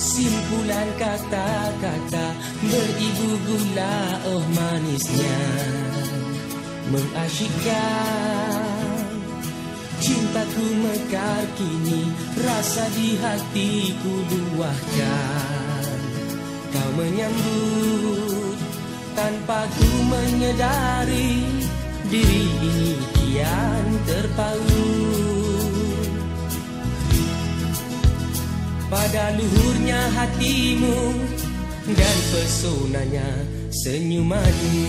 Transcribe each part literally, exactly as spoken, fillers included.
Simpulan kata-kata beribu gula, oh manisnya mengasyikkan. Cintaku mekar kini, rasa di hatiku luahkan. Kau menyambut tanpa ku menyedari, diri ini kian terpaut pada luhurnya hatimu dan pesonanya senyumanmu.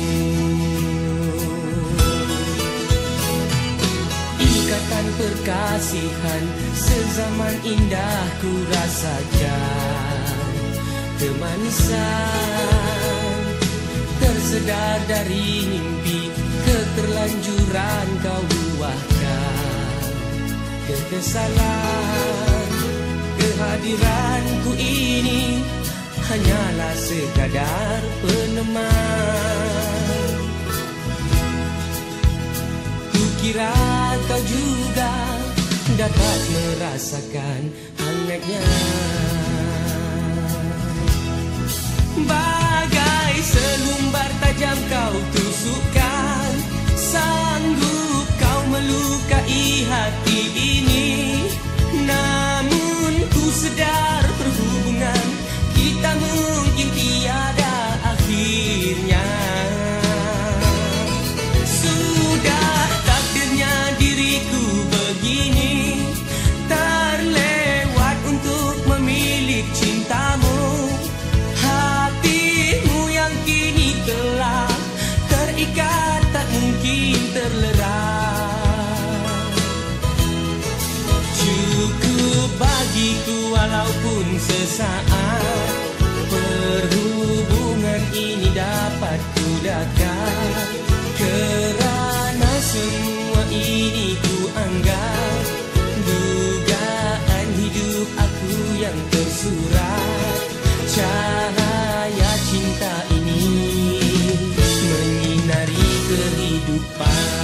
Ikatan perkasihan sezaman indah ku rasakan, kemanisan tersedar dari mimpi, keterlanjuran kau luahkan. Kekesalan kehadiranku ini hanyalah sekadar peneman. Kukira kau juga dapat merasakan hangatnya. Bagai selumbar tajam kau tusukkan, sanggup kau melukai hati ini. Namun ku sedar perhubungan kita mungkin tiada akhirnya. Sudah takdirnya diriku begini, terlewat untuk memilik cintamu. Hatimu yang kini telah terikat tak mungkin terlerai. Cukup bagiku walaupun sesaat, perhubungan ini dapat kudakan. Kerana semua ini ku anggap dugaan hidup aku yang tersurat. Cahaya cinta ini menyinari kehidupan.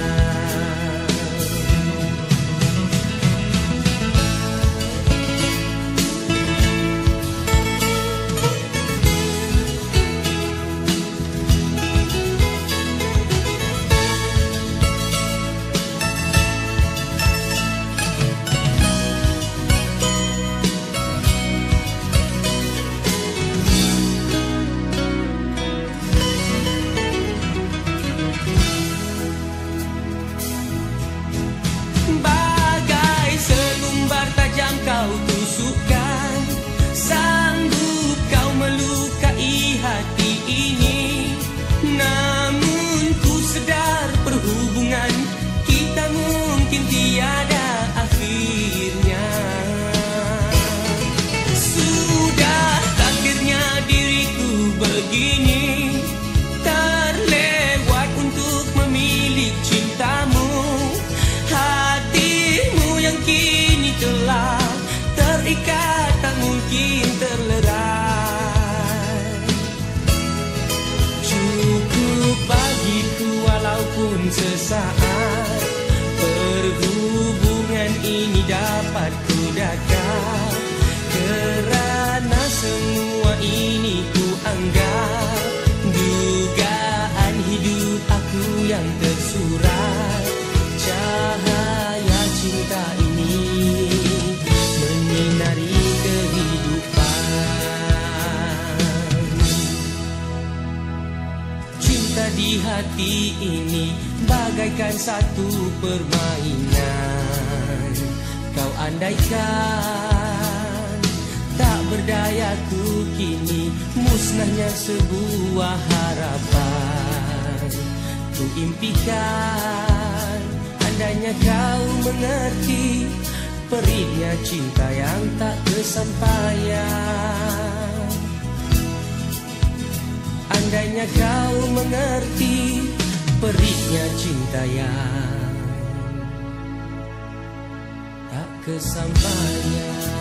Kau tusukkan, sanggup kau melukai hati ini. Namun ku sedar perhubungan kita mungkin tiada akhirnya. Sudah takdirnya diriku begini, terlewat untuk memilik cintamu. Hatimu yang kini telah terikat tak mungkin terlerai. Cukup bagiku walaupun sesaat, perhubungan ini dapat kudakan. Kerana semua ini ku anggap dugaan hidup aku yang tersurat. Cahaya cinta ini menyinari kehidupan. Cinta di hati ini bagaikan satu permainan. Kau andaikan tak berdayaku kini, musnahnya sebuah harapan. Ku impikan andainya kau mengerti perihnya cinta yang tak kesampaian. Andainya kau mengerti perihnya cinta yang tak kesampaian.